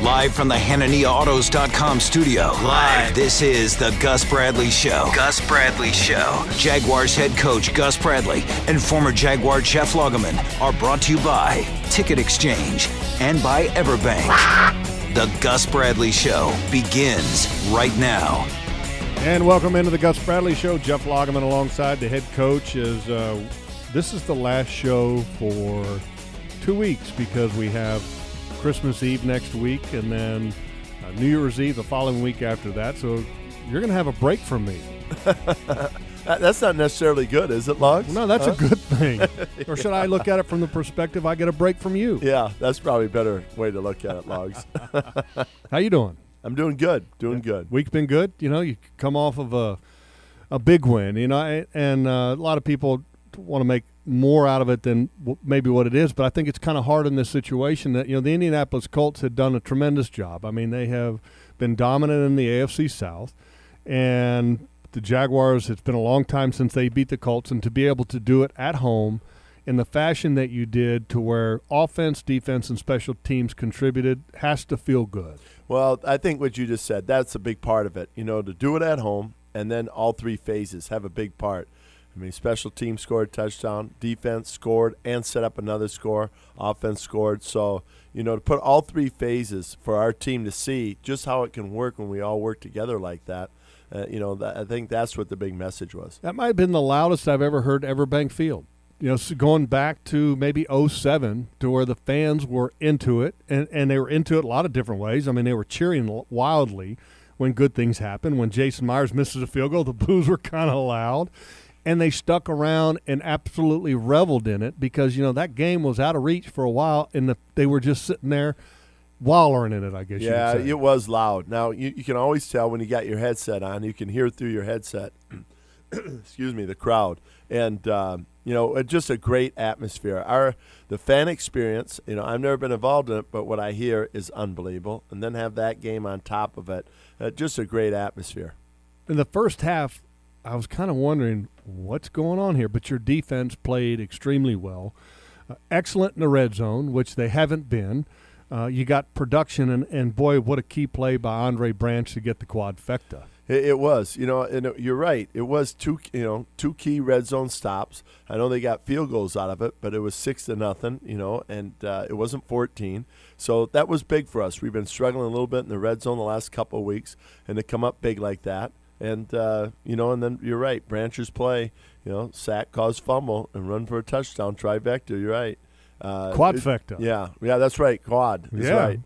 Live from the HannaniaAutos.com studio. Live. This is the Gus Bradley Show. Gus Bradley Show. Jaguars head coach Gus Bradley and former Jaguar Jeff Lageman are brought to you by Ticket Exchange and by Everbank. The Gus Bradley Show begins right now. And welcome into the Gus Bradley Show. Jeff Lageman alongside the head coach. This is the last show for 2 weeks because we have Christmas Eve next week and then New Year's Eve the following week after that. So you're going to have a break from me. That's not necessarily good, is it, Logs? No, that's a good thing. Or should I look at it from the perspective I get a break from you? Yeah, that's probably a better way to look at it, Logs. How you doing? I'm doing good. Doing good. Week's been good. You know, you come off of a big win, you know, and a lot of people want to make more out of it than maybe what it is, but I think it's kind of hard in this situation that, you know, the Indianapolis Colts had done a tremendous job. I mean, they have been dominant in the AFC South, and the Jaguars, it's been a long time since they beat the Colts, and to be able to do it at home in the fashion that you did, to where offense, defense, and special teams contributed, has to feel good. Well, I think what you just said, that's a big part of it. You know, to do it at home and then all three phases have a big part. I mean, special teams scored a touchdown, defense scored and set up another score, offense scored. So, you know, to put all three phases for our team to see just how it can work when we all work together like that, I think that's what the big message was. That might have been the loudest I've ever heard Everbank Field. You know, so going back to maybe 2007, to where the fans were into it, and they were into it a lot of different ways. I mean, they were cheering wildly when good things happened. When Jason Myers misses a field goal, the boos were kind of loud. And they stuck around and absolutely reveled in it because, you know, that game was out of reach for a while, and they were just sitting there wallowing in it, I guess you could say. Yeah, it was loud. Now, you can always tell when you got your headset on. You can hear through your headset, excuse me, the crowd. And, just a great atmosphere. The fan experience, you know, I've never been involved in it, but what I hear is unbelievable. And then have that game on top of it, just a great atmosphere. In the first half, I was kind of wondering what's going on here, but your defense played extremely well. Excellent in the red zone, which they haven't been. You got production, and boy, what a key play by Andre Branch to get the quadfecta. It was, you know, and you're right. It was two key red zone stops. I know they got field goals out of it, but it was 6-0, you know, and it wasn't 14. So that was big for us. We've been struggling a little bit in the red zone the last couple of weeks, and to come up big like that. And, and then you're right. Brancher's play, you know, sack, cause fumble, and run for a touchdown, trifecta. You're right. Quadfecta. Yeah, that's right. Quad is right.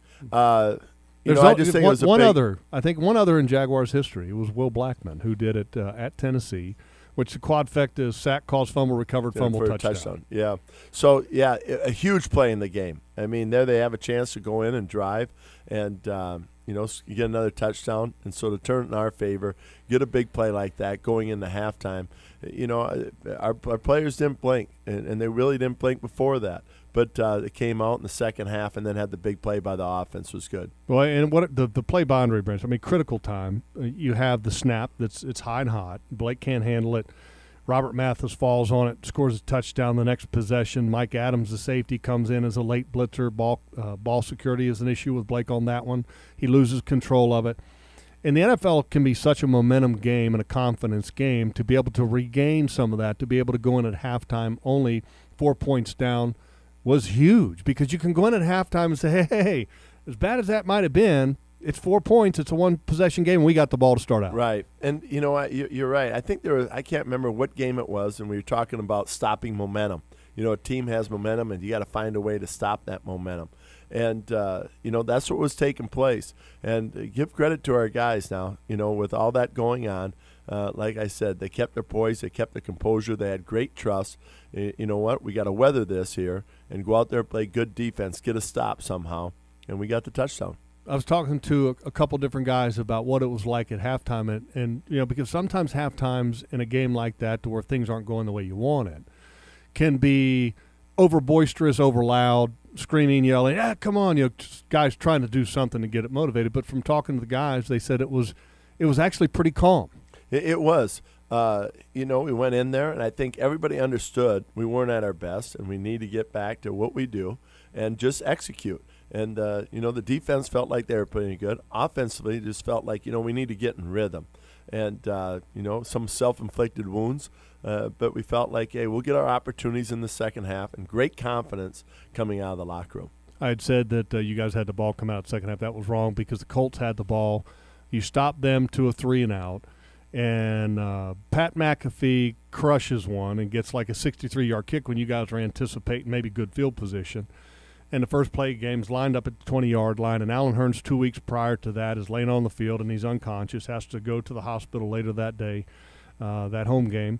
I just think it was one other in Jaguars history. It was Will Blackman who did it at Tennessee, which the quadfecta is sack, cause fumble, recovered fumble, touchdown. Yeah. So, yeah, a huge play in the game. I mean, there they have a chance to go in and drive and, you get another touchdown. And so to turn it in our favor, get a big play like that going into halftime, you know, our players didn't blink, and they really didn't blink before that. But it came out in the second half and then had the big play by the offense was good. Well, and what the play by Andre Branch, I mean, critical time. You have the snap it's high and hot. Blake can't handle it. Robert Mathis falls on it, scores a touchdown the next possession. Mike Adams, the safety, comes in as a late blitzer. Ball security is an issue with Blake on that one. He loses control of it. And the NFL can be such a momentum game and a confidence game. To be able to regain some of that, to be able to go in at halftime only 4 points down was huge, because you can go in at halftime and say, hey, as bad as that might have been, it's 4 points. It's a one-possession game, and we got the ball to start out. Right. And, you know, you're right. I think I can't remember what game it was, and we were talking about stopping momentum. You know, a team has momentum, and you got to find a way to stop that momentum. And, that's what was taking place. And give credit to our guys now, you know, with all that going on. Like I said, they kept their poise. They kept their composure. They had great trust. You know what? We got to weather this here and go out there and play good defense, get a stop somehow, and we got the touchdown. I was talking to a couple different guys about what it was like at halftime, and you know, because sometimes halftimes in a game like that, to where things aren't going the way you want it, can be over boisterous, over loud, screaming, yelling, come on, you know, guys trying to do something to get it motivated. But from talking to the guys, they said it was actually pretty calm. It was. We went in there, and I think everybody understood we weren't at our best, and we need to get back to what we do and just execute. And, the defense felt like they were pretty good. Offensively, it just felt like, we need to get in rhythm. And, some self-inflicted wounds. But we felt like, hey, we'll get our opportunities in the second half, and great confidence coming out of the locker room. I had said that you guys had the ball come out second half. That was wrong because the Colts had the ball. You stopped them to a 3-and-out, and Pat McAfee crushes one and gets like a 63-yard kick when you guys are anticipating maybe good field position. And the first play game's lined up at the 20-yard line, and Alan Hearns 2 weeks prior to that is laying on the field, and he's unconscious, has to go to the hospital later that day, that home game.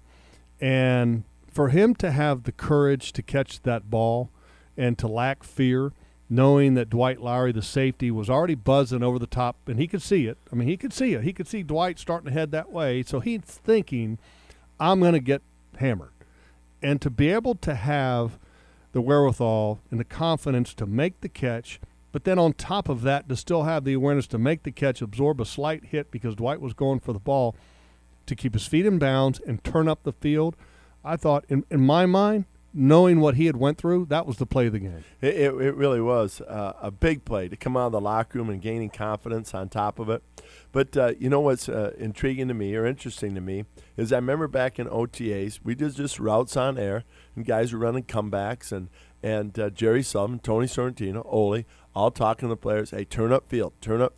And for him to have the courage to catch that ball and to lack fear, knowing that Dwight Lowry, the safety, was already buzzing over the top, and he could see it. I mean, he could see it. He could see Dwight starting to head that way. So he's thinking, I'm going to get hammered. And to be able to have the wherewithal and the confidence to make the catch, but then on top of that to still have the awareness to make the catch, absorb a slight hit because Dwight was going for the ball, to keep his feet in bounds and turn up the field, I thought, in my mind, knowing what he had went through, that was the play of the game. It really was a big play to come out of the locker room and gaining confidence on top of it. But what's intriguing to me or interesting to me is I remember back in OTAs, we did just routes on air, and guys were running comebacks, and Jerry Sullivan, Tony Sorrentino, Ole, all talking to the players, hey, turn up field.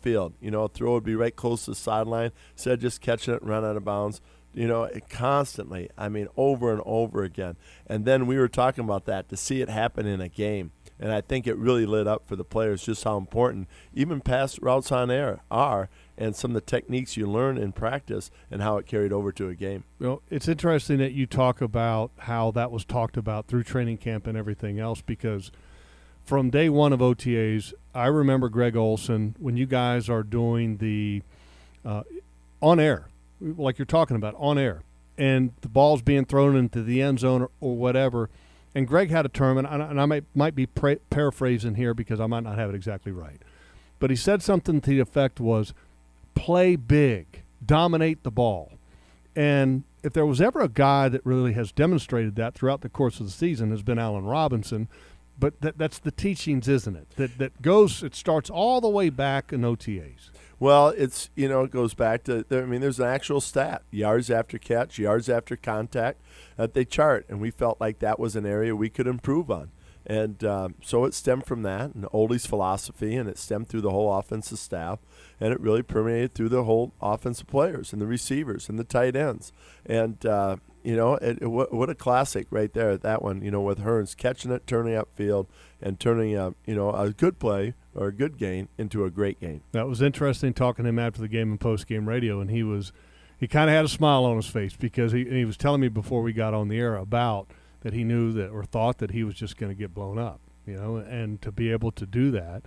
A throw would be right close to the sideline, instead of just catching it and run out of bounds. Constantly, over and over again. And then we were talking about that, to see it happen in a game. And I think it really lit up for the players just how important even past routes on air are, and some of the techniques you learn in practice and how it carried over to a game. Well, it's interesting that you talk about how that was talked about through training camp and everything else, because from day one of OTAs, I remember Greg Olson, when you guys are doing the on air, like you're talking about, on air, and the ball's being thrown into the end zone or whatever. And Greg had a term, and I might be paraphrasing here because I might not have it exactly right. But he said something to the effect was, play big, dominate the ball. And if there was ever a guy that really has demonstrated that throughout the course of the season, has been Allen Robinson. But that's the teachings, isn't it? It starts all the way back in OTAs. Well, it goes back to, there's an actual stat, yards after catch, yards after contact, that they chart, and we felt like that was an area we could improve on. And so it stemmed from that and Ole's philosophy, and it stemmed through the whole offensive staff, and it really permeated through the whole offensive players and the receivers and the tight ends. And, what a classic right there, that one, with Hearns catching it, turning upfield, and turning, a good play or a good game into a great game. That was interesting talking to him after the game in post-game radio, and he kind of had a smile on his face because he was telling me before we got on the air about that he knew that or thought that he was just going to get blown up, and to be able to do that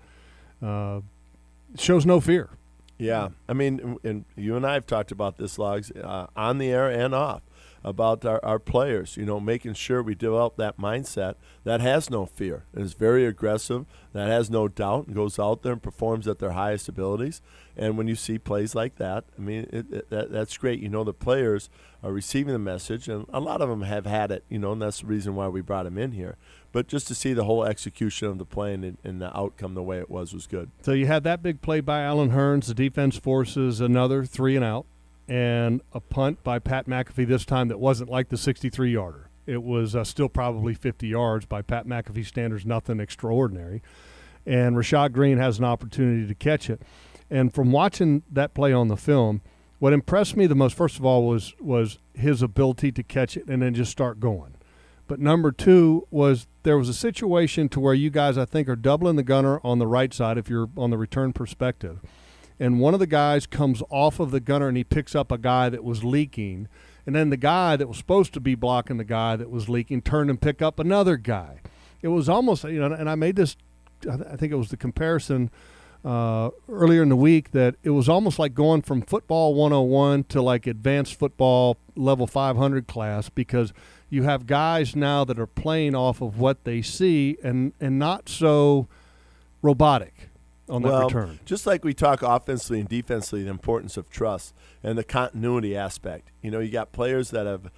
shows no fear. Yeah, and you and I have talked about this, Logs, on the air and off, about our players, making sure we develop that mindset that has no fear and is very aggressive, that has no doubt, and goes out there and performs at their highest abilities. And when you see plays like that, that's great. The players are receiving the message, and a lot of them have had it, and that's the reason why we brought them in here. But just to see the whole execution of the play and the outcome the way it was good. So you had that big play by Allen Hearns. The defense forces another 3-and-out. And a punt by Pat McAfee this time that wasn't like the 63-yarder. It was still probably 50 yards by Pat McAfee standards, nothing extraordinary. And Rashad Green has an opportunity to catch it. And from watching that play on the film, what impressed me the most, first of all, was his ability to catch it and then just start going. But number two was there was a situation to where you guys, I think, are doubling the gunner on the right side if you're on the return perspective. And one of the guys comes off of the gunner and he picks up a guy that was leaking. And then the guy that was supposed to be blocking the guy that was leaking turned and picked up another guy. It was almost, and I made this, I think it was the comparison earlier in the week, that it was almost like going from football 101 to like advanced football level 500 class, because you have guys now that are playing off of what they see and not so robotic. on that return. Just like we talk offensively and defensively, the importance of trust and the continuity aspect. You got players that have,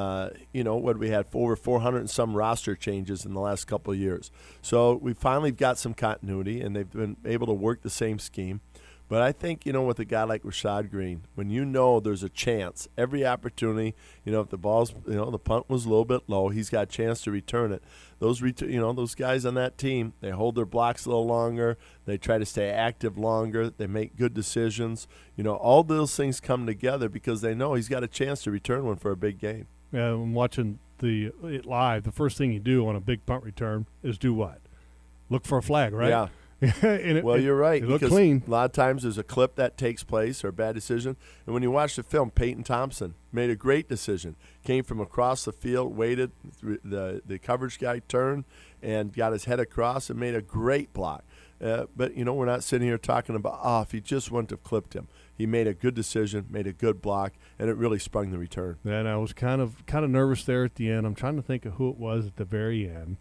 we had over 400 and some roster changes in the last couple of years. So we finally got some continuity, and they've been able to work the same scheme. But I think, with a guy like Rashad Green, when there's a chance, every opportunity, if the ball's, the punt was a little bit low, he's got a chance to return it. Those guys on that team, they hold their blocks a little longer. They try to stay active longer. They make good decisions. All those things come together because they know he's got a chance to return one for a big game. Yeah, I'm watching it live. The first thing you do on a big punt return is do what? Look for a flag, right? Yeah. You're right. It looked because clean. A lot of times there's a clip that takes place or a bad decision. And when you watch the film, Peyton Thompson made a great decision. Came from across the field, waited, the coverage guy turned and got his head across and made a great block. But, we're not sitting here talking about, if he just wouldn't have clipped him. He made a good decision, made a good block, and it really sprung the return. And I was kind of nervous there at the end. I'm trying to think of who it was at the very end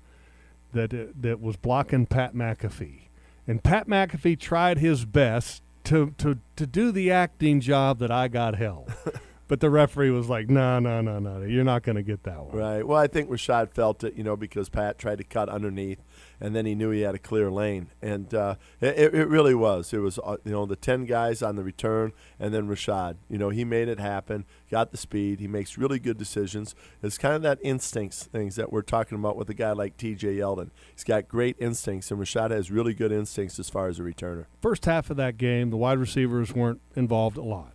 that was blocking Pat McAfee. And Pat McAfee tried his best to do the acting job that I got held. But the referee was like, no, you're not going to get that one. Right. Well, I think Rashad felt it, because Pat tried to cut underneath, and then he knew he had a clear lane. And it really was. It was, the 10 guys on the return, and then Rashad. He made it happen, got the speed. He makes really good decisions. It's kind of that instincts things that we're talking about with a guy like T.J. Yeldon. He's got great instincts, and Rashad has really good instincts as far as a returner. First half of that game, the wide receivers weren't involved a lot.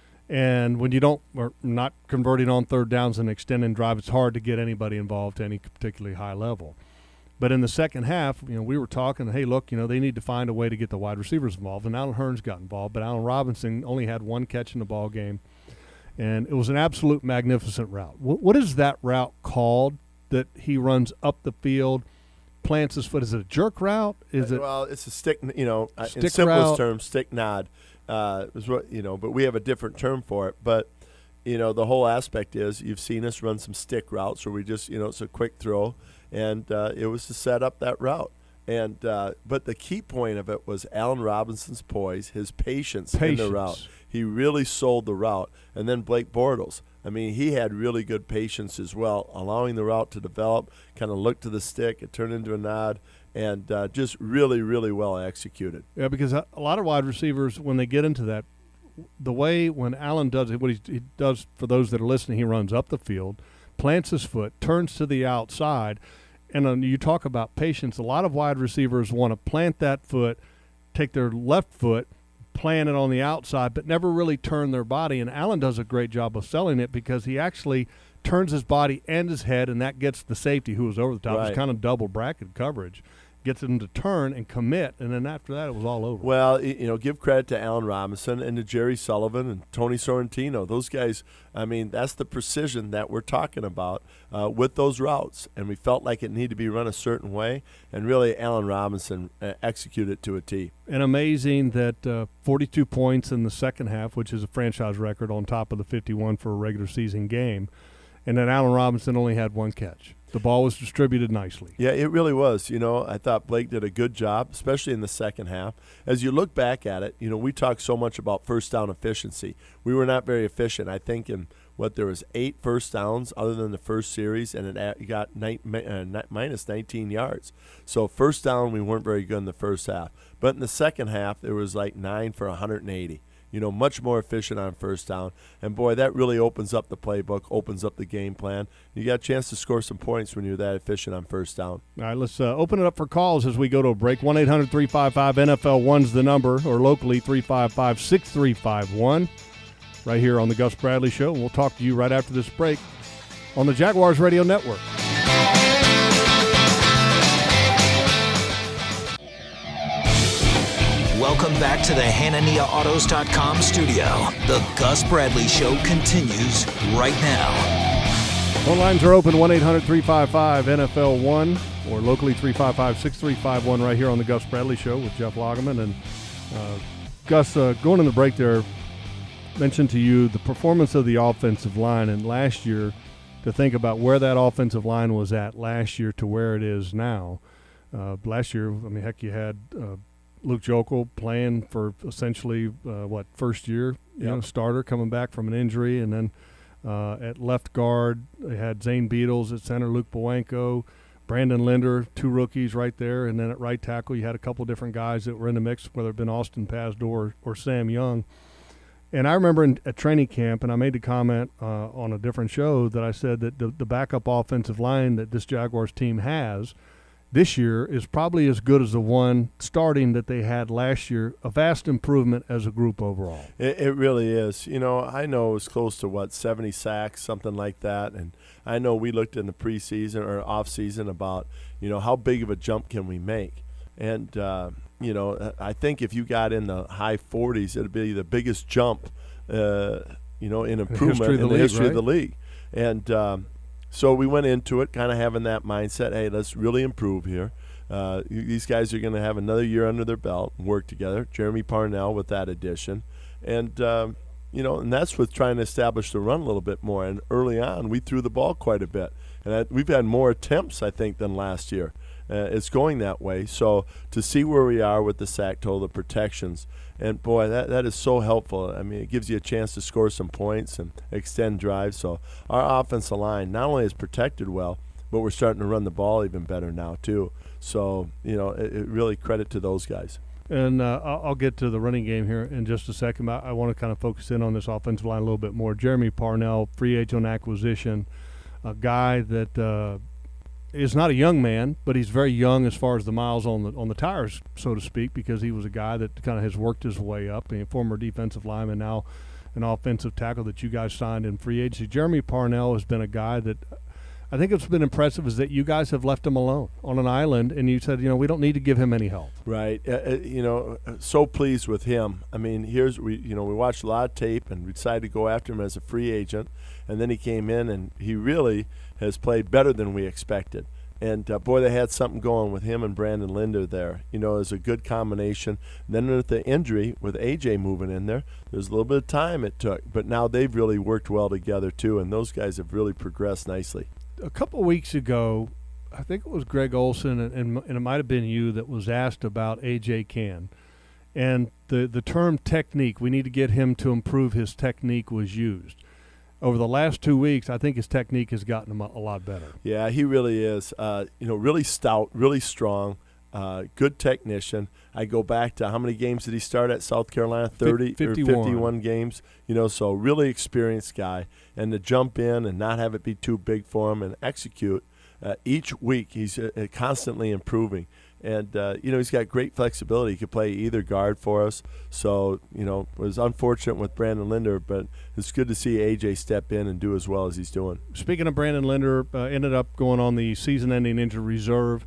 And when you're not converting on third downs and extending drive, it's hard to get anybody involved to any particularly high level. But in the second half, we were talking, hey, look, they need to find a way to get the wide receivers involved. And Alan Hearns got involved, but Allen Robinson only had one catch in the ball game. And it was an absolute magnificent route. What is that route called that he runs up the field, plants his foot? Is it a jerk route? Well, it's a stick, stick in simplest route. terms, stick nod. Is what but we have a different term for it. But the whole aspect is you've seen us run some stick routes where we just it's a quick throw, and it was to set up that route. And but the key point of it was Allen Robinson's poise, his patience in the route. He really sold the route. And then Blake Bortles. I mean, he had really good patience as well, allowing the route to develop, kind of look to the stick, it turned into a nod, and just really, really well executed. Yeah, because a lot of wide receivers, when they get into that, the way when Allen does it, what he does for those that are listening, he runs up the field, plants his foot, turns to the outside, and you talk about patience. A lot of wide receivers want to plant that foot, take their left foot, plant it on the outside, but never really turn their body. And Allen does a great job of selling it because he actually turns his body and his head, and that gets the safety who was over the top. Right. It's kind of double bracket coverage. Gets him to turn and commit, and then after that it was all over. Well, give credit to Allen Robinson and to Jerry Sullivan and Tony Sorrentino. Those guys, I mean, that's the precision that we're talking about with those routes. And we felt like it needed to be run a certain way, and really Allen Robinson executed it to a T. And amazing that 42 points in the second half, which is a franchise record on top of the 51 for a regular season game, and then Allen Robinson only had one catch. The ball was distributed nicely. Yeah, it really was. I thought Blake did a good job, especially in the second half. As you look back at it, we talk so much about first down efficiency. We were not very efficient. I think there was 8 first downs other than the first series, and it got minus 19 yards. So first down, we weren't very good in the first half. But in the second half, there was like 9 for 180. Much more efficient on first down. And, boy, that really opens up the playbook, opens up the game plan. You got a chance to score some points when you're that efficient on first down. All right, let's open it up for calls as we go to a break. 1-800-355-NFL1's the number, or locally 355-6351, right here on the Gus Bradley Show. And we'll talk to you right after this break on the Jaguars Radio Network. Welcome back to the HananiaAutos.com studio. The Gus Bradley Show continues right now. Phone lines are open, 1-800-355-NFL1 or locally 355-6351 right here on the Gus Bradley Show with Jeff Lageman. And Gus, going in the break there, mentioned to you the performance of the offensive line. And last year, to think about where that offensive line was at last year to where it is now. Last year, I mean, heck, you had Luke Jokel playing for essentially, first year, starter coming back from an injury. And then at left guard, they had Zane Beadles. At center, Luke Bowanko, Brandon Linder, 2 rookies right there. And then at right tackle, you had a couple different guys that were in the mix, whether it been Austin Pazdur or Sam Young. And I remember at training camp, and I made the comment on a different show that I said that the backup offensive line that this Jaguars team has this year is probably as good as the one starting that they had last year, a vast improvement as a group overall. It really is. I know it was close to, 70 sacks, something like that. And I know we looked in the preseason or off-season about, how big of a jump can we make. And, I think if you got in the high 40s, it would be the biggest jump, in improvement in the history of the league. And so we went into it kind of having that mindset, hey, let's really improve here. These guys are going to have another year under their belt and work together. Jeremy Parnell with that addition. And, and that's with trying to establish the run a little bit more. And early on, we threw the ball quite a bit. And we've had more attempts, I think, than last year. It's going that way. So to see where we are with the sack total, the protections, and boy, that is so helpful. I mean, it gives you a chance to score some points and extend drives. So our offensive line not only is protected well, but we're starting to run the ball even better now too. So, it really credit to those guys. And I'll get to the running game here in just a second. I want to kind of focus in on this offensive line a little bit more. Jeremy Parnell, free agent acquisition, a guy that is not a young man, but he's very young as far as the miles on the tires, so to speak, because he was a guy that kind of has worked his way up, a former defensive lineman, now an offensive tackle that you guys signed in free agency. Jeremy Parnell has been a guy that I think it's been impressive is that you guys have left him alone on an island, and you said, we don't need to give him any help. Right. So pleased with him. I mean, we watched a lot of tape, and we decided to go after him as a free agent, and then he came in, and he really has played better than we expected. And, boy, they had something going with him and Brandon Linder there. It was a good combination. And then with the injury, with A.J. moving in there, there's a little bit of time it took. But now they've really worked well together, too, and those guys have really progressed nicely. A couple of weeks ago, I think it was Greg Olson, and it might have been you that was asked about A.J. Cann. And the term technique, we need to get him to improve his technique, was used. Over the last 2 weeks, I think his technique has gotten him a lot better. Yeah, he really is. Really stout, really strong, good technician. I go back to how many games did he start at South Carolina? 30 51. Or 51 games. So really experienced guy. And to jump in and not have it be too big for him and execute each week, he's constantly improving. And, he's got great flexibility. He could play either guard for us. So, it was unfortunate with Brandon Linder, but it's good to see A.J. step in and do as well as he's doing. Speaking of Brandon Linder, ended up going on the season-ending injury reserve,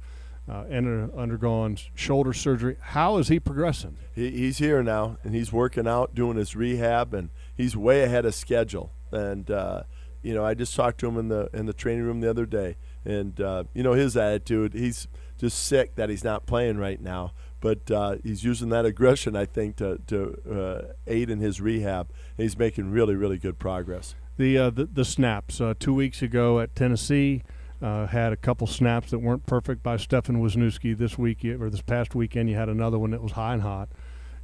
undergone shoulder surgery. How is he progressing? He's here now, and he's working out, doing his rehab, and he's way ahead of schedule. And, I just talked to him in the training room the other day. And, his attitude, he's just sick that he's not playing right now. But he's using that aggression, I think, to aid in his rehab. And he's making really, really good progress. The snaps. 2 weeks ago at Tennessee, had a couple snaps that weren't perfect by Stefan Wisniewski. This past weekend, you had another one that was high and hot.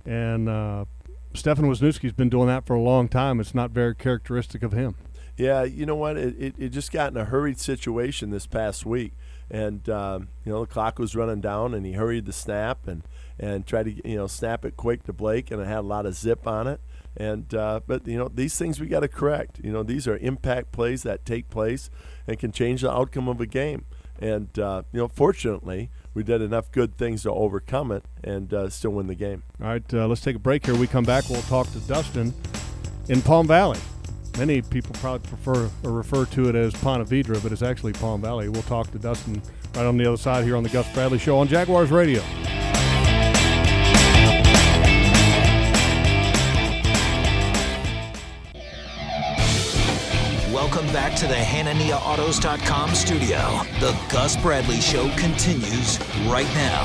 And Stefan Wisniewski's been doing that for a long time. It's not very characteristic of him. Yeah, you know what? It just got in a hurried situation this past week. And, the clock was running down, and he hurried the snap and tried to, snap it quick to Blake, and it had a lot of zip on it. And but, these things we got to correct. These are impact plays that take place and can change the outcome of a game. And, fortunately, we did enough good things to overcome it and still win the game. All right, let's take a break here. We come back, we'll talk to Dustin in Palm Valley. Many people probably prefer or refer to it as Ponte Vedra, but it's actually Palm Valley. We'll talk to Dustin right on the other side here on the Gus Bradley Show on Jaguars Radio. Welcome back to the HananiaAutos.com studio. The Gus Bradley Show continues right now.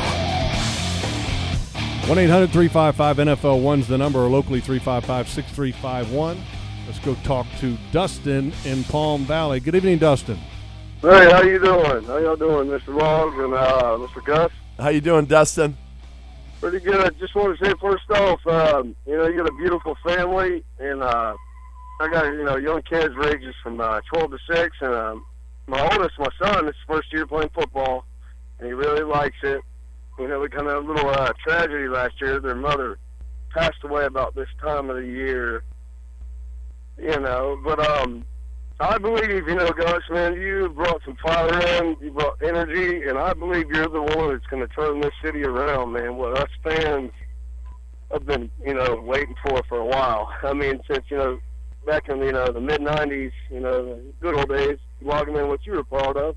1-800-355-NFL1's the number, or locally 355-6351. Let's go talk to Dustin in Palm Valley. Good evening, Dustin. Hey, how you doing? How y'all doing, Mr. Long and Mr. Gus? How you doing, Dustin? Pretty good. Just want to say first off, you got a beautiful family, and I got young kids ranges from 12 to 6, and my oldest, my son, is first year playing football, and he really likes it. We kind of had a little tragedy last year. Their mother passed away about this time of the year, but I believe, Gus, man, you brought some fire in, you brought energy, and I believe you're the one that's going to turn this city around, man. What us fans have been, waiting for a while. I mean, since, back in, the mid-'90s, the good old days, logging in what you were part of.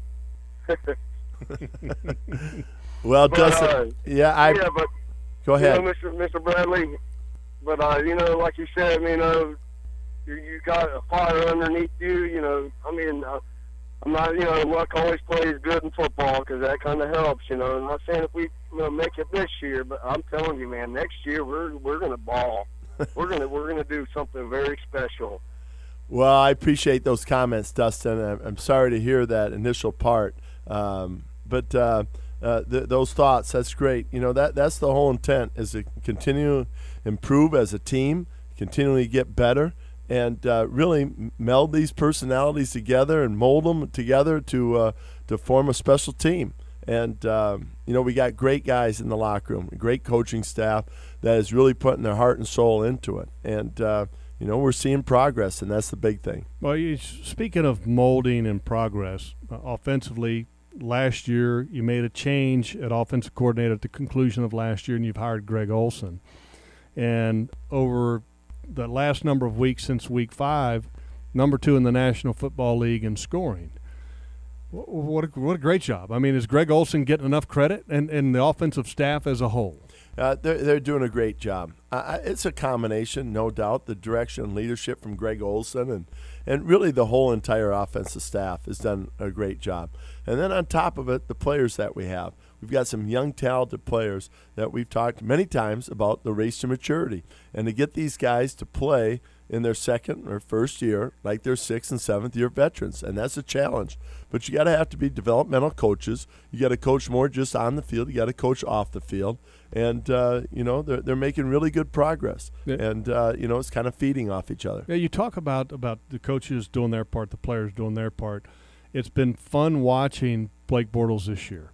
Well, Dustin, but go ahead. Mr. Bradley, but, like you said, you got a fire underneath you, I'm not, luck always plays good in football because that kind of helps, I'm not saying if we make it this year, but I'm telling you, man, next year we're going to ball. we're going to do something very special. Well, I appreciate those comments, Dustin. I'm sorry to hear that initial part, but those thoughts, that's great. That's the whole intent, is to continue to improve as a team, continually get better, and really meld these personalities together and mold them together to form a special team. And, we got great guys in the locker room, a great coaching staff that is really putting their heart and soul into it. And, we're seeing progress, and that's the big thing. Well, speaking of molding and progress, offensively, last year you made a change at offensive coordinator at the conclusion of last year, and you've hired Greg Olson. And over the last number of weeks since week 5, number 2 in the National Football League in scoring. What a great job. I mean, is Greg Olson getting enough credit, and the offensive staff as a whole? They're doing a great job. It's a combination, no doubt. The direction and leadership from Greg Olson and really the whole entire offensive staff has done a great job. And then on top of it, the players that we have. We've got some young, talented players that we've talked many times about the race to maturity. And to get these guys to play in their second or first year like they're 6th and 7th year veterans, and that's a challenge. But you got to have to be developmental coaches. You got to coach more just on the field. You got to coach off the field, and they're making really good progress. Yeah. And it's kind of feeding off each other. Yeah, you talk about the coaches doing their part, the players doing their part. It's been fun watching Blake Bortles this year.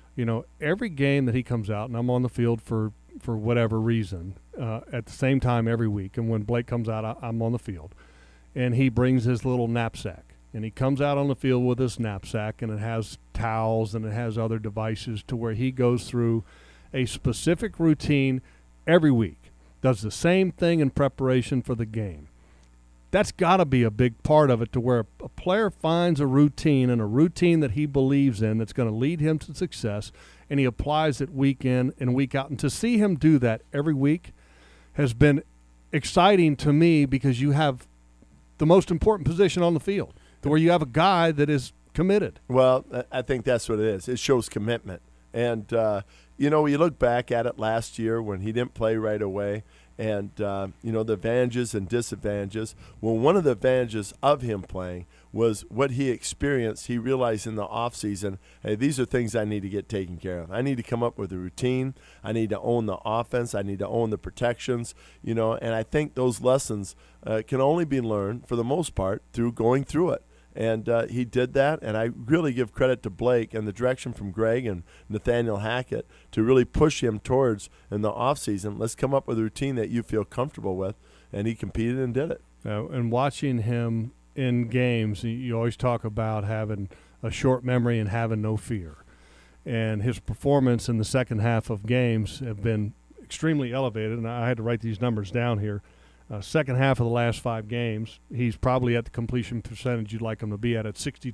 Every game that he comes out, and I'm on the field for whatever reason, at the same time every week. And when Blake comes out, I'm on the field. And he brings his little knapsack. And he comes out on the field with his knapsack, and it has towels and it has other devices to where he goes through a specific routine every week, does the same thing in preparation for the game. That's got to be a big part of it, to where a player finds a routine, and a routine that he believes in that's going to lead him to success, and he applies it week in and week out. And to see him do that every week has been exciting to me, because you have the most important position on the field, to where you have a guy that is committed. Well, I think that's what it is. It shows commitment. And, you look back at it last year when he didn't play right away, and, the advantages and disadvantages. Well, one of the advantages of him playing was what he experienced. He realized in the offseason, hey, these are things I need to get taken care of. I need to come up with a routine. I need to own the offense. I need to own the protections, and I think those lessons can only be learned, for the most part, through going through it. And he did that, and I really give credit to Blake and the direction from Greg and Nathaniel Hackett to really push him towards, in the offseason, let's come up with a routine that you feel comfortable with, and he competed and did it. And watching him in games, you always talk about having a short memory and having no fear. And his performance in the second half of games have been extremely elevated, and I had to write these numbers down here. Second half of the last 5 games, he's probably at the completion percentage you'd like him to be at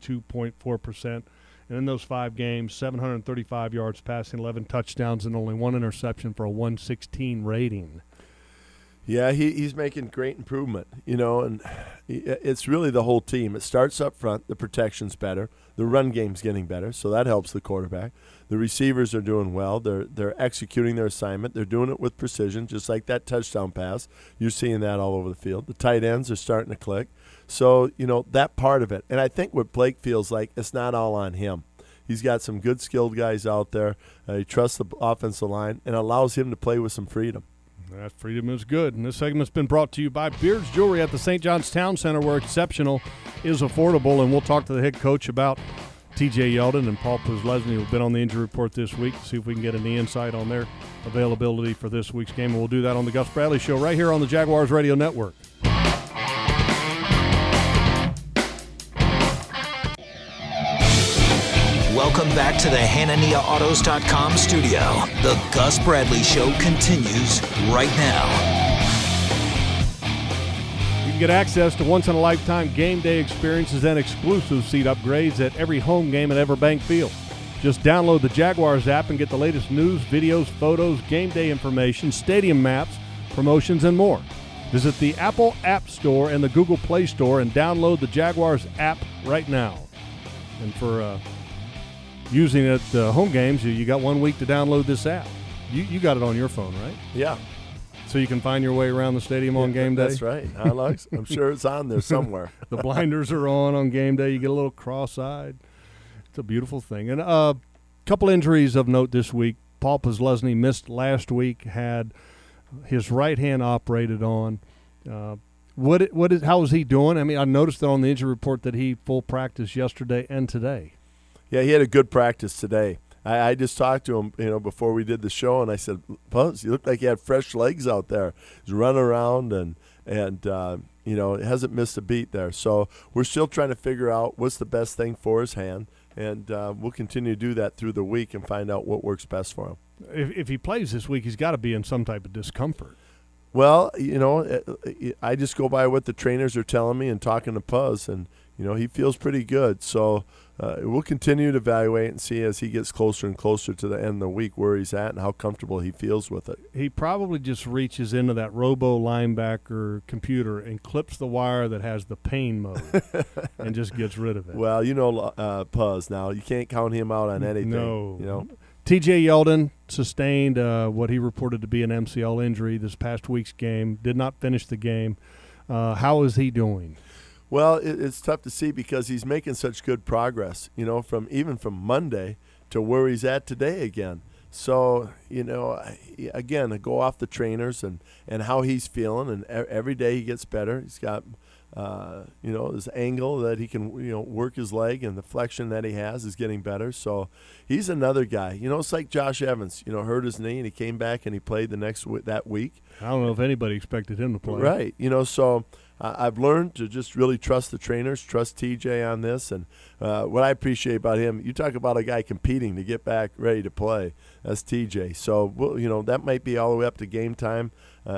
62.4%. And in those 5 games, 735 yards passing, 11 touchdowns, and only 1 interception for a 116 rating. Yeah, he's making great improvement, and it's really the whole team. It starts up front. The protection's better. The run game's getting better, so that helps the quarterback. The receivers are doing well. They're executing their assignment. They're doing it with precision, just like that touchdown pass. You're seeing that all over the field. The tight ends are starting to click. So, that part of it. And I think what Blake feels like, it's not all on him. He's got some good skilled guys out there. He trusts the offensive line and allows him to play with some freedom. That freedom is good. And this segment's been brought to you by Beard's Jewelry at the St. John's Town Center, where exceptional is affordable. And we'll talk to the head coach about TJ Yeldon and Paul Posluszny, who've been on the injury report this week, to see if we can get any insight on their availability for this week's game. And we'll do that on the Gus Bradley Show right here on the Jaguars Radio Network. Welcome back to the HananiaAutos.com studio. The Gus Bradley Show continues right now. You can get access to once-in-a-lifetime game day experiences and exclusive seat upgrades at every home game at Everbank Field. Just download the Jaguars app and get the latest news, videos, photos, game day information, stadium maps, promotions, and more. Visit the Apple App Store and the Google Play Store and download the Jaguars app right now. And for using it at home games, you got 1 week to download this app. You got it on your phone, right? Yeah. So you can find your way around the stadium on game day? That's right. Alex, I'm sure it's on there somewhere. The blinders are on game day. You get a little cross-eyed. It's a beautiful thing. And a couple injuries of note this week. Paul Posluszny missed last week, had his right hand operated on. How is he doing? I mean, I noticed that on the injury report that he full practice yesterday and today. Yeah, he had a good practice today. I just talked to him, before we did the show, and I said, "Puz, you look like you had fresh legs out there." He's running around and hasn't missed a beat there. So we're still trying to figure out what's the best thing for his hand, and we'll continue to do that through the week and find out what works best for him. If he plays this week, he's got to be in some type of discomfort. Well, I just go by what the trainers are telling me and talking to Puz, and he feels pretty good. So we'll continue to evaluate and see as he gets closer and closer to the end of the week where he's at and how comfortable he feels with it. He probably just reaches into that robo linebacker computer and clips the wire that has the pain mode and just gets rid of it. Well, Puz now. You can't count him out on anything. No. TJ Yeldon sustained what he reported to be an MCL injury this past week's game, did not finish the game. How is he doing? Well, it's tough to see because he's making such good progress, from Monday to where he's at today again. So, again, I go off the trainers and how he's feeling, and every day he gets better. He's got, his angle that he can, work his leg, and the flexion that he has is getting better. So he's another guy. It's like Josh Evans, hurt his knee, and he came back and he played that week. I don't know if anybody expected him to play. Right. So I've learned to just really trust the trainers, trust TJ on this. And what I appreciate about him, you talk about a guy competing to get back ready to play. That's TJ. So, that might be all the way up to game time.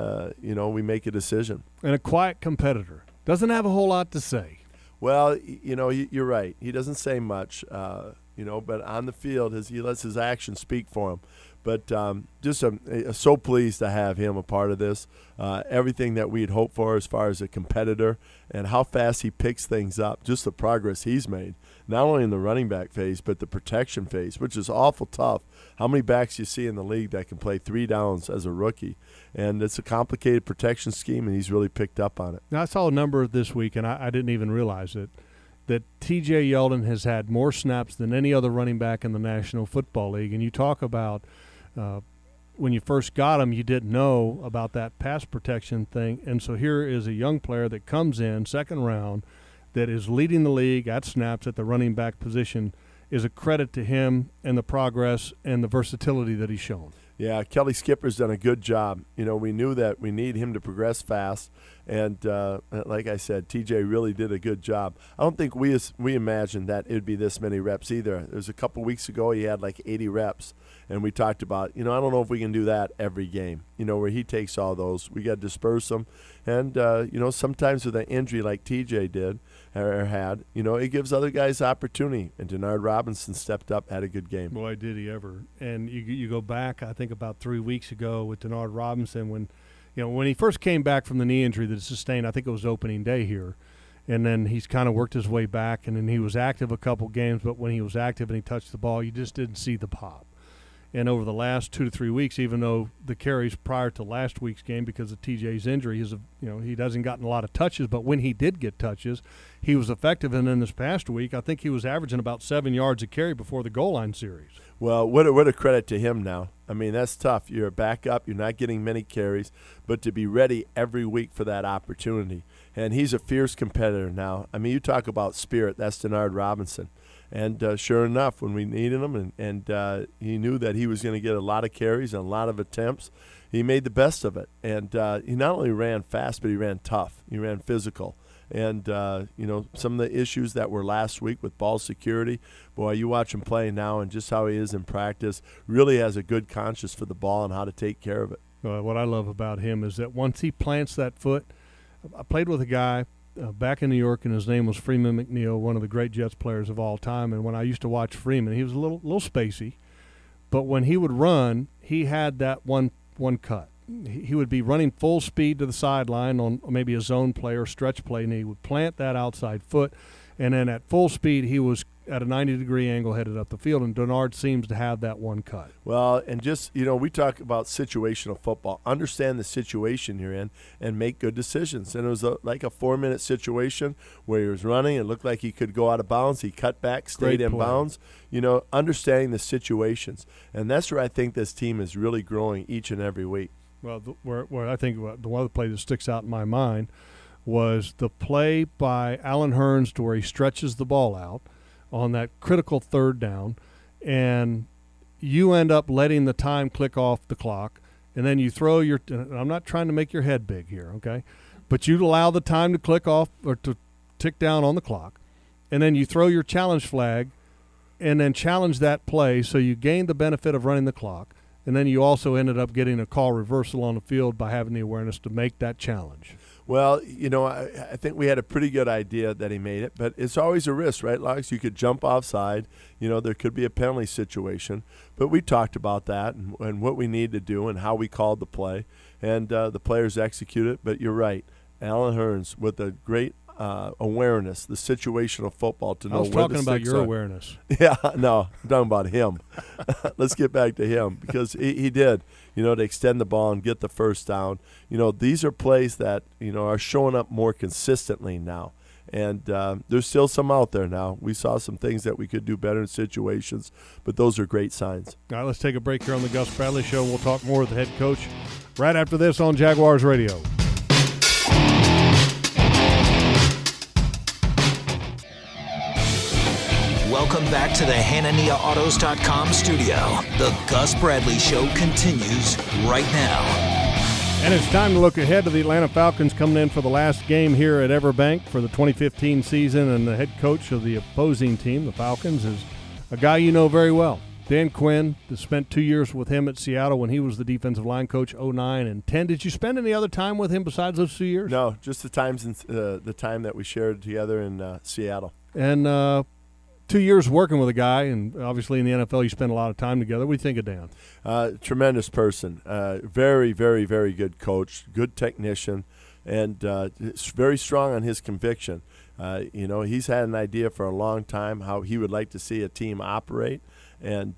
We make a decision. And a quiet competitor. Doesn't have a whole lot to say. Well, you're right. He doesn't say much, but on the field, he lets his actions speak for him. But just so pleased to have him a part of this. Everything that we'd hoped for as far as a competitor and how fast he picks things up, just the progress he's made, not only in the running back phase but the protection phase, which is awful tough. How many backs you see in the league that can play 3 downs as a rookie? And it's a complicated protection scheme, and he's really picked up on it. Now, I saw a number this week, and I didn't even realize it, that TJ Yeldon has had more snaps than any other running back in the National Football League. And you talk about when you first got him, you didn't know about that pass protection thing. And so here is a young player that comes in second round that is leading the league at snaps at the running back position. Is a credit to him and the progress and the versatility that he's shown. Yeah, Kelly Skipper's done a good job. We knew that we need him to progress fast, and like I said, TJ really did a good job. I don't think we imagined that it would be this many reps either. There's a couple weeks ago he had like 80 reps, and we talked about, I don't know if we can do that every game, where he takes all those. We got to disperse them, and, sometimes with an injury like TJ did or had, it gives other guys opportunity, and Denard Robinson stepped up, had a good game. Boy, did he ever. And you go back, I think, about 3 weeks ago with Denard Robinson when he first came back from the knee injury that he sustained. I think it was opening day here. And then he's kind of worked his way back, and then he was active a couple games, but when he was active and he touched the ball, you just didn't see the pop. And over the last 2 to 3 weeks, even though the carries prior to last week's game because of TJ's injury, he hasn't gotten a lot of touches, but when he did get touches, he was effective. And in this past week, I think he was averaging about 7 yards a carry before the goal line series. Well, what a credit to him now. I mean, that's tough. You're a backup. You're not getting many carries, but to be ready every week for that opportunity. And he's a fierce competitor now. I mean, you talk about spirit. That's Denard Robinson. And sure enough, when we needed him and he knew that he was going to get a lot of carries and a lot of attempts, he made the best of it. And he not only ran fast, but he ran tough. He ran physical. And, some of the issues that were last week with ball security, boy, you watch him play now and just how he is in practice, really has a good conscience for the ball and how to take care of it. What I love about him is that once he plants that foot, I played with a guy back in New York, and his name was Freeman McNeil, one of the great Jets players of all time. And when I used to watch Freeman, he was a little spacey, but when he would run, he had that one cut. He would be running full speed to the sideline on maybe a zone play or stretch play, and he would plant that outside foot, and then at full speed he was at a 90-degree angle headed up the field, and Denard seems to have that one cut. Well, and just, we talk about situational football. Understand the situation you're in and make good decisions. And it was like a 4-minute situation where he was running. It looked like he could go out of bounds. He cut back, stayed in bounds. Understanding the situations. And that's where I think this team is really growing each and every week. Well, where I think the one other play that sticks out in my mind was the play by Allen Hurns to where he stretches the ball out on that critical third down, and you end up letting the time click off the clock, and then you throw I'm not trying to make your head big here, okay? But you allow the time to click off or to tick down on the clock, and then you throw your challenge flag and then challenge that play, so you gain the benefit of running the clock, and then you also ended up getting a call reversal on the field by having the awareness to make that challenge. Well, I think we had a pretty good idea that he made it, but it's always a risk, right, Lux? You could jump offside. There could be a penalty situation. But we talked about that and what we need to do and how we called the play, and the players executed. But you're right. Allen Hurns with a great awareness, the situational football to know where the sticks are. I was talking about your awareness. Yeah, no, I'm talking about him. Let's get back to him because he did, to extend the ball and get the first down. These are plays that, are showing up more consistently now. And there's still some out there now. We saw some things that we could do better in situations, but those are great signs. All right, let's take a break here on the Gus Bradley Show. We'll talk more with the head coach right after this on Jaguars Radio. Welcome back to the HananiaAutos.com studio. The Gus Bradley Show continues right now. And it's time to look ahead to the Atlanta Falcons coming in for the last game here at Everbank for the 2015 season. And the head coach of the opposing team, the Falcons, is a guy you know very well. Dan Quinn spent 2 years with him at Seattle when he was the defensive line coach, 2009 and 10. Did you spend any other time with him besides those 2 years? No, just the time that we shared together in Seattle. And 2 years working with a guy, and obviously in the NFL you spend a lot of time together. What do you think of Dan? Tremendous person. Very, very, very good coach, good technician, and very strong on his conviction. He's had an idea for a long time how he would like to see a team operate. And,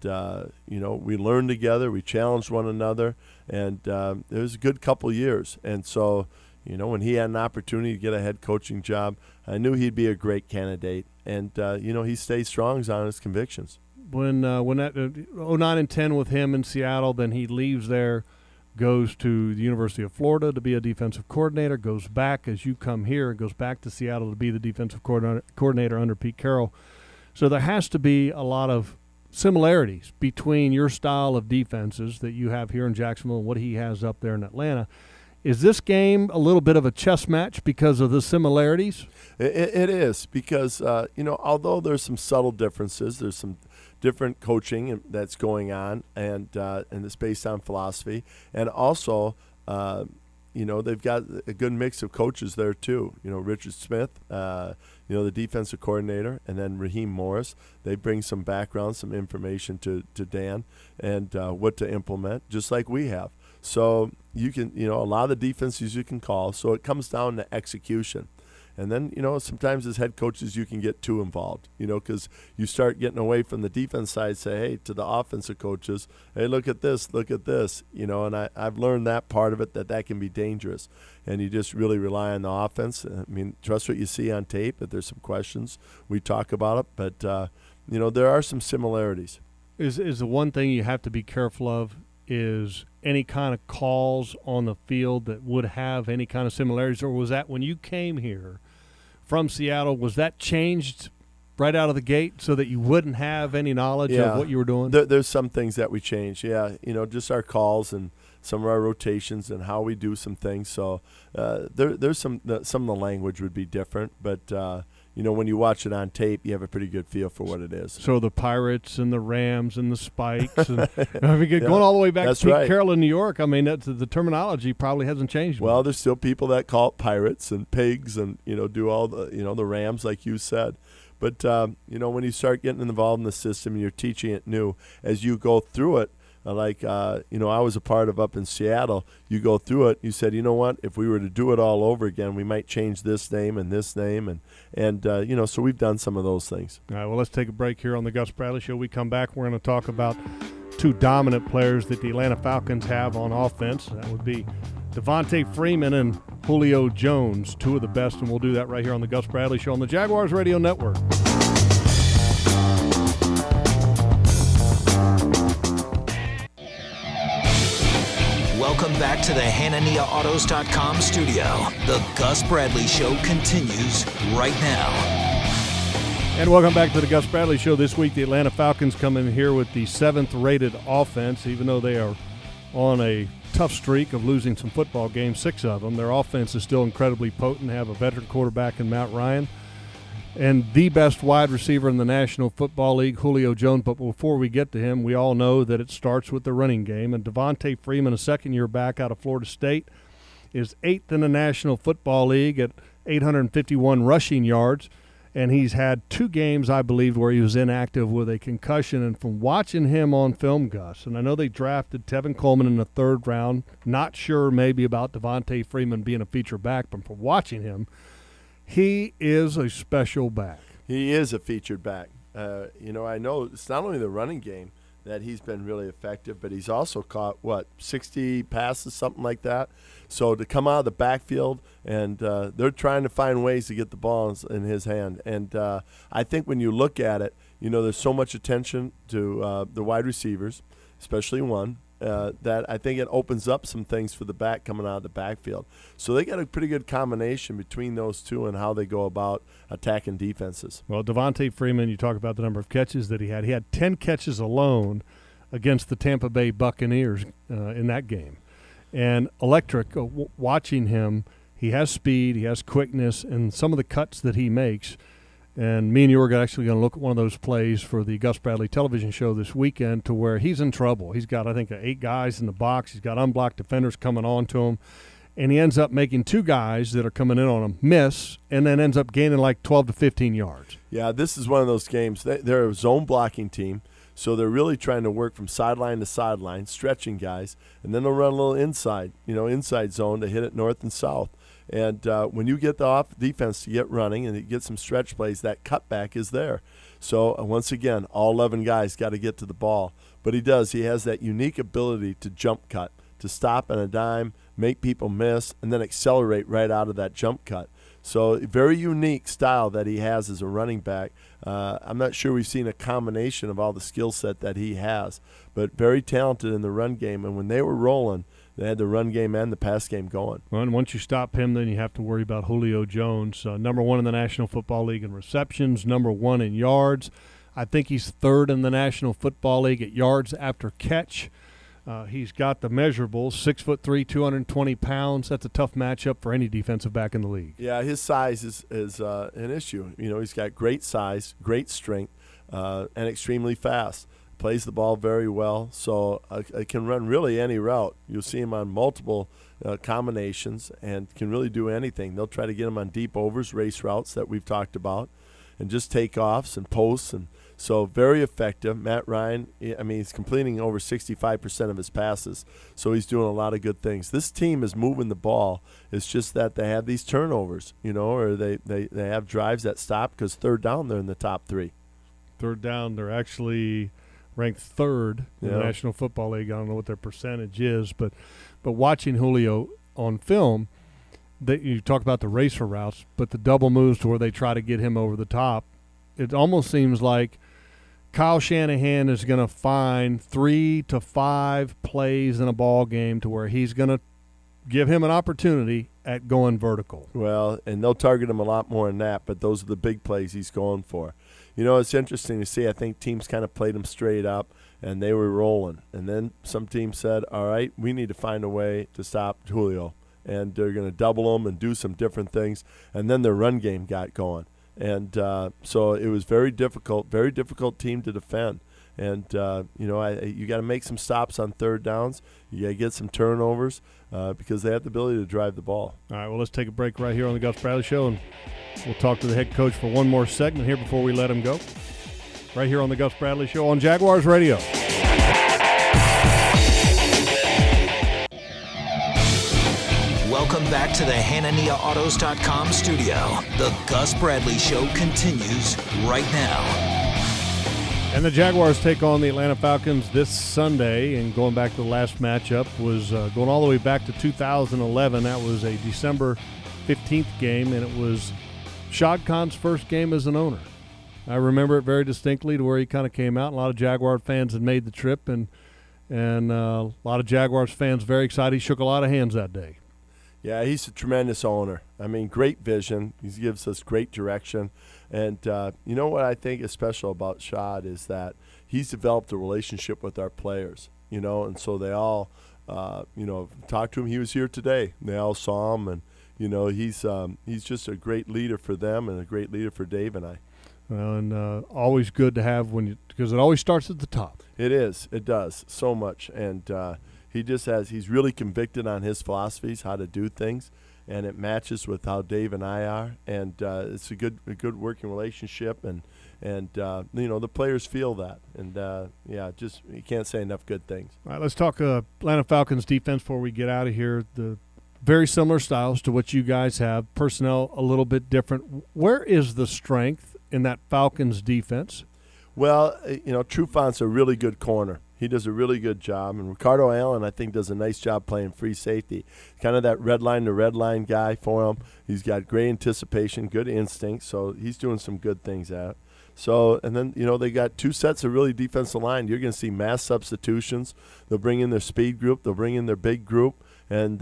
we learned together, we challenged one another, and it was a good couple years. And so, when he had an opportunity to get a head coaching job, I knew he'd be a great candidate. And, he stays strong on his convictions. When that 2009 and 10 with him in Seattle, then he leaves there, goes to the University of Florida to be a defensive coordinator, goes back as you come here, goes back to Seattle to be the defensive coordinator under Pete Carroll. So there has to be a lot of similarities between your style of defenses that you have here in Jacksonville and what he has up there in Atlanta. Is this game a little bit of a chess match because of the similarities? It is because, although there's some subtle differences, there's some different coaching that's going on, and it's based on philosophy. And also, they've got a good mix of coaches there too. Richard Smith, the defensive coordinator, and then Raheem Morris. They bring some background, some information to Dan and what to implement, just like we have. So you can, a lot of the defenses you can call. So it comes down to execution. And then, sometimes as head coaches you can get too involved, because you start getting away from the defense side, say, hey, to the offensive coaches, hey, look at this, and I've learned that part of it, that can be dangerous. And you just really rely on the offense. I mean, trust what you see on tape. If there's some questions, we talk about it. But, there are some similarities. Is the one thing you have to be careful of is any kind of calls on the field that would have any kind of similarities, or was that when you came here from Seattle, was that changed right out of the gate so that you wouldn't have any knowledge of what you were doing? There's some things that we changed, just our calls and some of our rotations and how we do some things. So there's some of the language would be different, but when you watch it on tape, you have a pretty good feel for what it is. So the Pirates and the Rams and the Spikes, and going all the way back That's to Pete right. Carroll in New York, I mean, the terminology probably hasn't changed much. Well, there's still people that call it Pirates and Pigs and, do all the, the Rams, like you said. But, when you start getting involved in the system and you're teaching it new, as you go through it, I was a part of up in Seattle. You go through it. You said, you know what? If we were to do it all over again, we might change this name and this name, and so we've done some of those things. All right. Well, let's take a break here on the Gus Bradley Show. We come back. We're going to talk about two dominant players that the Atlanta Falcons have on offense. That would be Devontae Freeman and Julio Jones, two of the best, and we'll do that right here on the Gus Bradley Show on the Jaguars Radio Network. Welcome back to the HananiaAutos.com studio. The Gus Bradley Show continues right now. And welcome back to the Gus Bradley Show. This week, the Atlanta Falcons come in here with the 7th-rated offense, even though they are on a tough streak of losing some football games, 6 of them. Their offense is still incredibly potent, have a veteran quarterback in Matt Ryan, and the best wide receiver in the National Football League, Julio Jones. But before we get to him, we all know that it starts with the running game. And Devontae Freeman, a second-year back out of Florida State, is 8th in the National Football League at 851 rushing yards. And he's had 2 games, I believe, where he was inactive with a concussion. And from watching him on film, Gus, and I know they drafted Tevin Coleman in the 3rd round, not sure maybe about Devontae Freeman being a feature back, but from watching him, he is a special back. He is a featured back. I know it's not only the running game that he's been really effective, but he's also caught, 60 passes, something like that. So to come out of the backfield, and they're trying to find ways to get the ball in his hand. And I think when you look at it, there's so much attention to the wide receivers, especially one, that I think it opens up some things for the back coming out of the backfield. So they got a pretty good combination between those two and how they go about attacking defenses. Well, Devontae Freeman, you talk about the number of catches that he had. He had 10 catches alone against the Tampa Bay Buccaneers in that game. And electric, watching him, he has speed, he has quickness, and some of the cuts that he makes. And me and you are actually going to look at one of those plays for the Gus Bradley television show this weekend, to where he's in trouble. He's got, I think, 8 guys in the box. He's got unblocked defenders coming on to him. And he ends up making 2 guys that are coming in on him miss, and then ends up gaining like 12 to 15 yards. Yeah, this is one of those games. They're a zone blocking team, so they're really trying to work from sideline to sideline, stretching guys. And then they'll run a little inside zone to hit it north and south. And when you get the defense to get running and you get some stretch plays, that cutback is there. So, once again, all 11 guys got to get to the ball. But he does. He has that unique ability to jump cut, to stop on a dime, make people miss, and then accelerate right out of that jump cut. So, very unique style that he has as a running back. I'm not sure we've seen a combination of all the skill set that he has, but very talented in the run game. And when they were rolling, they had the run game and the pass game going. Well, and once you stop him, then you have to worry about Julio Jones, number 1 in the National Football League in receptions, number 1 in yards. I think he's 3rd in the National Football League at yards after catch. He's got the measurables, 6'3", 220 pounds. That's a tough matchup for any defensive back in the league. Yeah, his size is an issue. He's got great size, great strength, and extremely fast. Plays the ball very well, so it can run really any route. You'll see him on multiple combinations and can really do anything. They'll try to get him on deep overs, race routes that we've talked about. and just takeoffs and posts. And so very effective. Matt Ryan, I mean, he's completing over 65% of his passes, so he's doing a lot of good things. This team is moving the ball. It's just that they have these turnovers, or they have drives that stop because third down they're in the top 3. Third down, they're actually ranked third in the National Football League. I don't know what their percentage is, but watching Julio on film, you talk about the racer routes, but the double moves to where they try to get him over the top, it almost seems like Kyle Shanahan is going to find 3 to 5 plays in a ball game to where he's going to give him an opportunity at going vertical. Well, and they'll target him a lot more than that, but those are the big plays he's going for. It's interesting to see. I think teams kind of played him straight up, and they were rolling. And then some teams said, all right, we need to find a way to stop Julio. And they're going to double him and do some different things. And then their run game got going. And so it was very difficult team to defend. And, you got to make some stops on third downs. You got to get some turnovers because they have the ability to drive the ball. All right, well, let's take a break right here on the Gus Bradley Show, and we'll talk to the head coach for one more segment here before we let him go. Right here on the Gus Bradley Show on Jaguars Radio. Welcome back to the HananiaAutos.com studio. The Gus Bradley Show continues right now. And the Jaguars take on the Atlanta Falcons this Sunday. And going back to the last matchup was going all the way back to 2011. That was a December 15th game, and it was Shad Khan's first game as an owner. I remember it very distinctly to where he kind of came out. A lot of Jaguar fans had made the trip, and a lot of Jaguars fans very excited. He shook a lot of hands that day. Yeah, he's a tremendous owner. I mean, great vision. He gives us great direction. And what I think is special about Shad is that he's developed a relationship with our players, and so they all, talked to him. He was here today. They all saw him, and, he's just a great leader for them and a great leader for Dave and I. Well, and always good to have because it always starts at the top. It is. It does so much. And he's really convicted on his philosophies, how to do things, and it matches with how Dave and I are. And it's a good working relationship, and the players feel that. And, just you can't say enough good things. All right, let's talk Atlanta Falcons defense before we get out of here. The very similar styles to what you guys have, personnel a little bit different. Where is the strength in that Falcons defense? Well, Trufant's a really good corner. He does a really good job. And Ricardo Allen, I think, does a nice job playing free safety. Kind of that red line to red line guy for him. He's got great anticipation, good instinct, so he's doing some good things at it. So, and then, they got 2 sets of really defensive line. You're going to see mass substitutions. They'll bring in their speed group. They'll bring in their big group. And,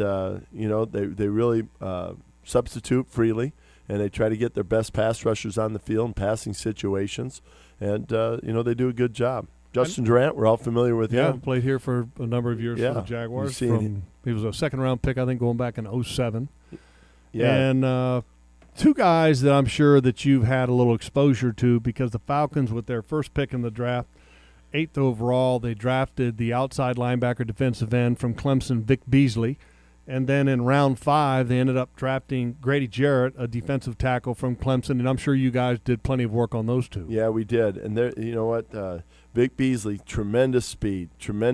they really substitute freely. And they try to get their best pass rushers on the field in passing situations. And, they do a good job. Justin Durant, we're all familiar with him. Yeah, played here for a number of years for the Jaguars. He was a second-round pick, I think, going back in 2007. Yeah. And 2 guys that I'm sure that you've had a little exposure to, because the Falcons, with their first pick in the draft, 8th overall, they drafted the outside linebacker defensive end from Clemson, Vic Beasley. And then in round 5, they ended up drafting Grady Jarrett, a defensive tackle from Clemson. And I'm sure you guys did plenty of work on those 2. Yeah, we did. And you know what? Vic Beasley, tremendous speed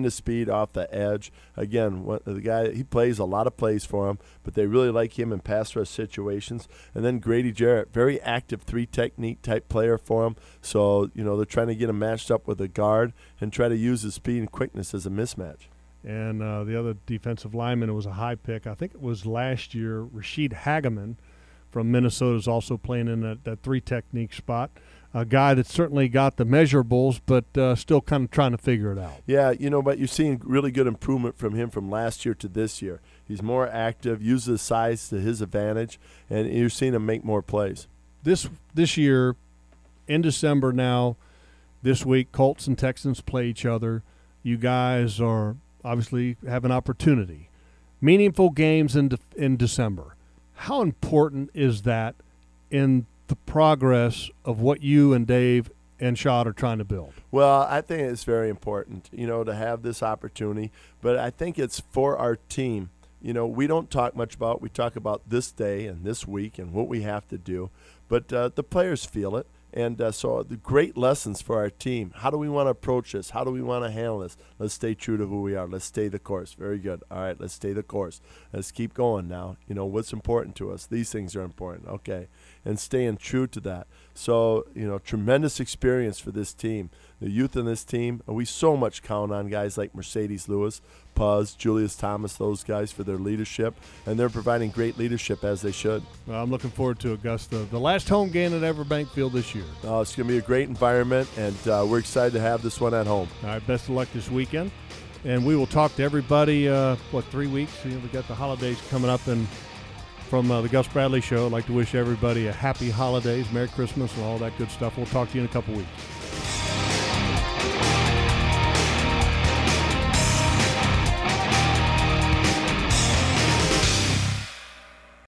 off the edge. Again, the guy, he plays a lot of plays for him, but they really like him in pass rush situations. And then Grady Jarrett, very active 3-technique type player for him. So, they're trying to get him matched up with a guard and try to use his speed and quickness as a mismatch. And the other defensive lineman, it was a high pick. I think it was last year. Rashid Hageman from Minnesota is also playing in that 3-technique spot. A guy that's certainly got the measurables, but still kind of trying to figure it out. Yeah, but you're seeing really good improvement from him from last year to this year. He's more active, uses his size to his advantage, and you're seeing him make more plays. This year, in December now, this week, Colts and Texans play each other. You guys are obviously have an opportunity. Meaningful games in December. How important is that in the progress of what you and Dave and Shad are trying to build? Well, I think it's very important, to have this opportunity. But I think it's for our team. We don't talk much about. We talk about this day and this week and what we have to do. But the players feel it. And so the great lessons for our team. How do we want to approach this? How do we want to handle this? Let's stay true to who we are. Let's stay the course. Very good. All right, let's stay the course. Let's keep going now. You know, what's important to us? These things are important. Okay. And staying true to that. So, you know, tremendous experience for this team. The youth in this team, we so much count on guys like Mercedes Lewis, Puz, Julius Thomas, those guys for their leadership, and they're providing great leadership as they should. Well, I'm looking forward to Augusta, the last home game at Everbank Field this year. It's going to be a great environment, and we're excited to have this one at home. All right, best of luck this weekend. And we will talk to everybody, 3 weeks? You know, we got the holidays coming up, and from the Gus Bradley Show, I'd like to wish everybody a happy holidays, Merry Christmas, and all that good stuff. We'll talk to you in a couple weeks.